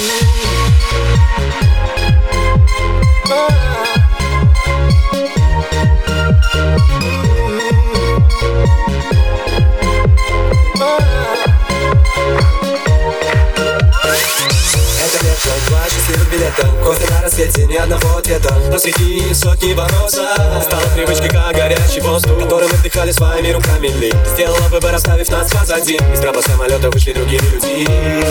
Кофе на рассвете, ни одного ответа, но среди сотни вопросов стала привычкой, как горячий воздух, которым мы вдыхали своими руками ли. Сделала выбор, оставив нас позади. Из трапа самолета вышли другие люди.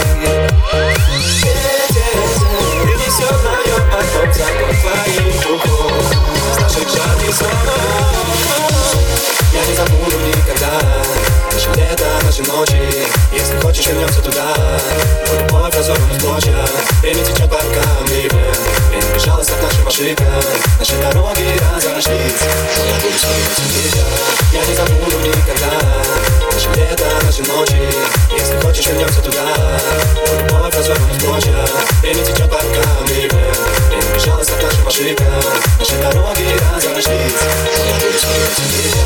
Принесет мое окно запах твоих духов, с наших жарких снов. Я не забуду никогда наше лето, наши ночи. Если хочешь, вернемся туда. Твой любовь разорвана в клочья. Время течет по рукам ливнем. Время бежалось от нашим ошибкам. Наши дороги разошлись. Я буду вспоминать тебя. Я не забуду никогда наше лето, наши ночи. Если хочешь, вернемся туда. Твой любовь разорвана в клочья. Время течет по рукам ливнем. Время бежалось от нашим ошибкам. Наши дороги разошлись. Я буду вспоминать тебя.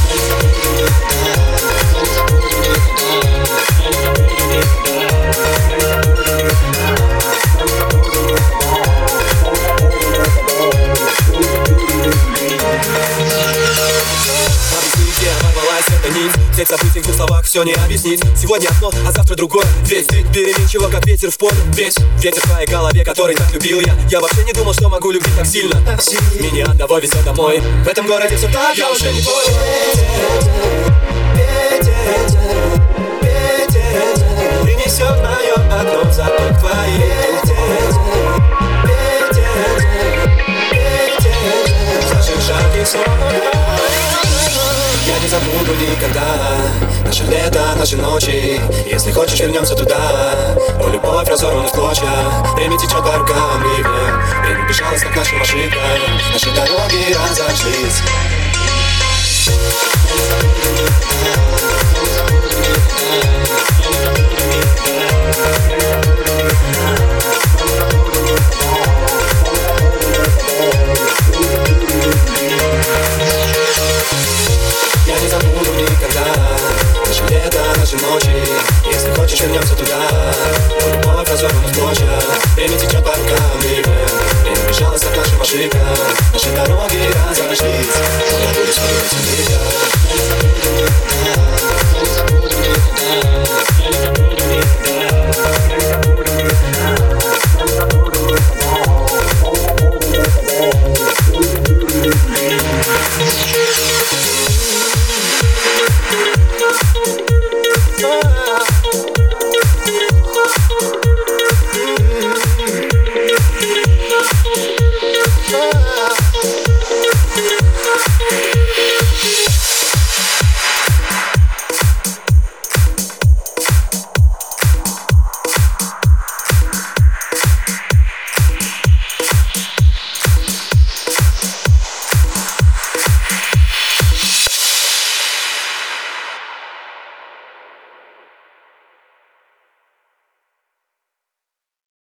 Всех событий в двух словах все не объяснить. Сегодня одно, а завтра другое. Ведь ты переменчива, как ветер в поле. Ведь ветер в твоей голове, который так любил я. Я вообще не думал, что могу любить так сильно. Меня одного везет домой. В этом городе все так, я уже не понял. Принесет мое окно запах твоих духов, наших жарких снов. Я не забуду никогда наше лето, наши ночи. Если хочешь, вернемся туда. О, любовь разорвана в клочья. Время течет по рукам ливнем. Время бежалось, как нашим ошибкам. Наши дороги разошлись. Я не забуду никогда наше лето, наши ночи. Если хочешь, вернемся туда. Твой любовь разорвана в клочья. Время течет по рукам ливнем. Время бежалось от нашим ошибкам.